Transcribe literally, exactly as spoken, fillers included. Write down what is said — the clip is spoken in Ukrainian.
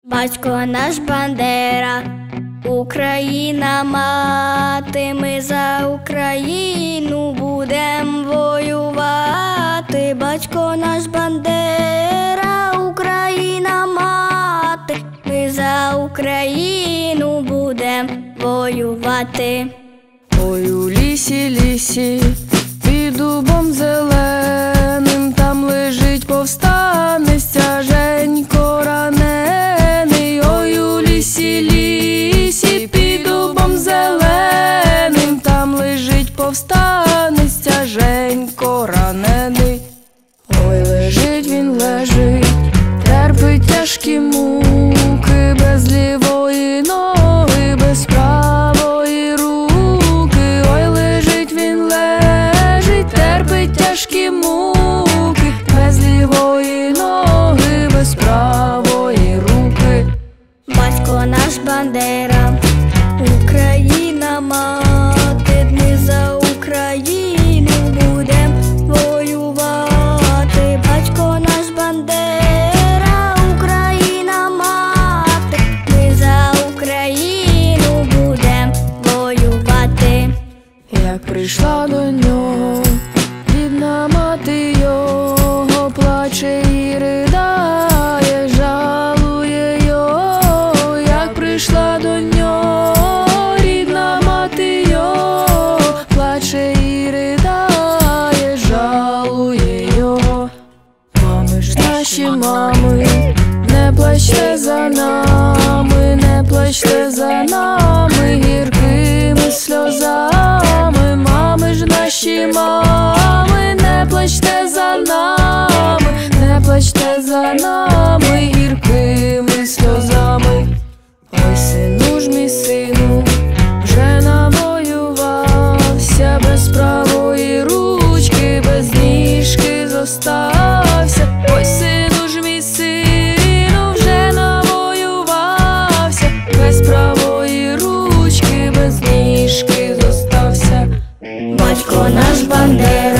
Батько наш Бандера, Україна мати, ми за Україну будем воювати. Батько наш Бандера, Україна мати, ми за Україну будем воювати. Ой, у лісі, лісі, під дубом зеленим, там лежить повстанець тяженько ранений. Ой, у лісі, лісі, під дубом зеленим, там лежить повстанець тяженько ранений. Ой, лежить він, лежить, терпить тяжкі муки, без лівої ноги, без правої руки. Ой, лежить він, лежить, терпить тяжкі муки, без лівої ноги, без правої руки. Батько наш Бандера, Україна мати, ми за Україну будем воювати. Батько наш Бандера, Україна мати, ми за Україну будем воювати. Як прийшла до нього рідна мати його, плаче і ридає, жалує його. Як прийшла до нього рідна мати його, плаче і ридає, жалує його. Мами ж наші мами, не плачте за нами, не плачте за нами гіркими сльозами. Мами ж наші мами, не плачте за нами, не плачте за нами гіркими сльозами. Ой, сину ж мій сину, вже навоювався, без правої ручки, без ніжки зостався. Ой, сину ж мій сину, вже навоювався, без правої ручки, без ніжки зостався. Батько наш Бандера,